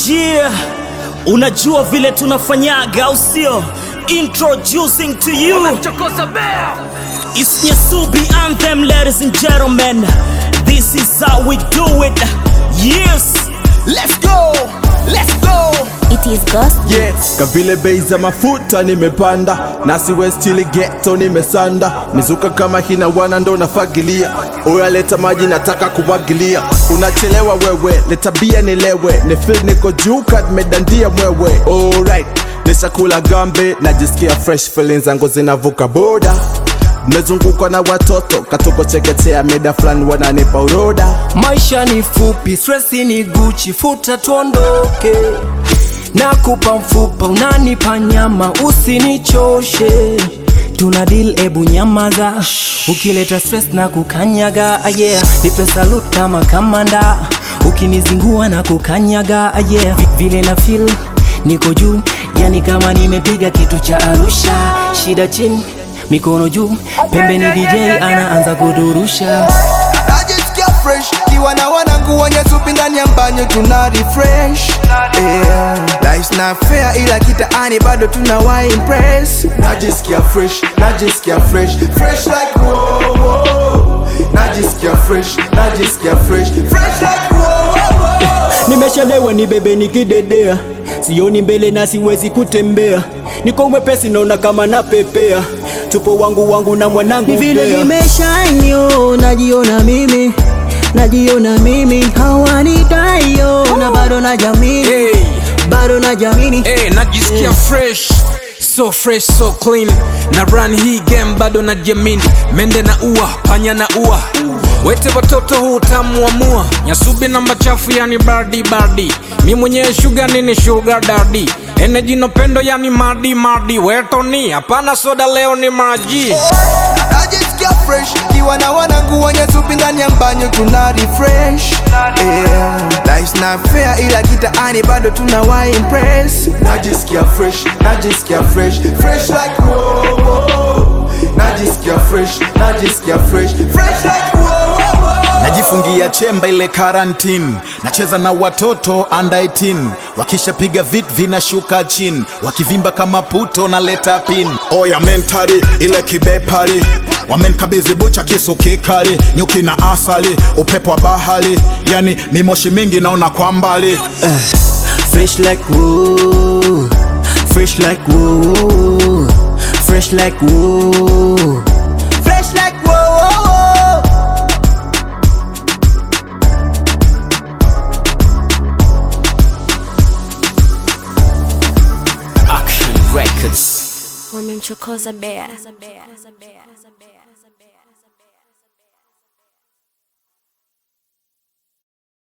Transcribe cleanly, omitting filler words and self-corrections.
Yeah, unajua vile tunafanyaga au sio? Introducing to you, it's Nyasubi Anthem, ladies and gentlemen. This is how we do it. Yes, let's go, let's go. It is Ghost. Yes. Kavile bei za mafuta nimepanda, nasi West ili ghetto nimesanda. Mizuka kama hina wana ndo nafagilia. Oya leta maji nataka kumwagilia. Unachelewa wewe, leta bia nilewe. Ni feel niko juu kad medandia mwewe. Alright, nishakula gambe, najisikia fresh feelings zangu zinavuka boda. Mezungukwa na watoto, katoko cheketea meda flani wananipa uroda. Maisha ni fupi, stressi ni Gucci, futa tuondoke. Nakupa mfupa, unanipa nyama, usinichoshe. Tuna deal, ebu nyamaza. Ukileta stress na kukanyaga, yeah. Nipe salute kama kamanda, ukinizingua na kukanyaga, yeah. Vile na feel, niko juu, yani kama nimepiga kitu cha Arusha. Shida chini, mikono juu, pembeni DJ anaanza kudurusha. Najisikia fresh, kiwa na wanangu wenye supi ndani ya mbanyo tuna refresh. Life's not fair ila kitaani bado tunawa impress. Najisikia fresh, najisikia fresh, fresh like wow. Najisikia fresh, najisikia fresh, fresh like wow. Nimeshalewa ni bebe nikidedea, sioni mbele na siwezi kutembea. Niko mwepesi naona kama napepea, tupo wangu na mwanangu vile nimeshanyo, najiona mimi hawanitayo, na bado na jamini, bado na jamini. Najisikia fresh, so fresh, so clean. Na run hii game bado na jamini. Mende na ua, panya na ua. Wete watoto huu tamu wa mua. Nyasubi na machafu yani bardi. Mi mwenye sugar nini sugar daddy. Energy no pendo yani madi. Weto ni, hapana soda leo ni maji. Najisikia fresh, kiwa na wanangu wenye supi ndani ya mbanyo tuna refresh. Life's not fair ila kitaani bado tunawa impress. Najisikia fresh, najisikia fresh, fresh like wow. Najisikia fresh, najisikia fresh, fresh like wow. Najifungia chemba ile quarantine, nacheza na watoto under 18. Wakisha piga vit vinashuka chini, wakivimba kama puto na leta pin. Oya mentari, ile kibepari, wamenkabizi bucha kisu kikali. Nyuki na asali, upepo wa bahari, yani mimoshi mingi naona kwa mbali. Fresh like woo, fresh like woo, fresh like woo, fresh like woo. Wamemchokoza bea.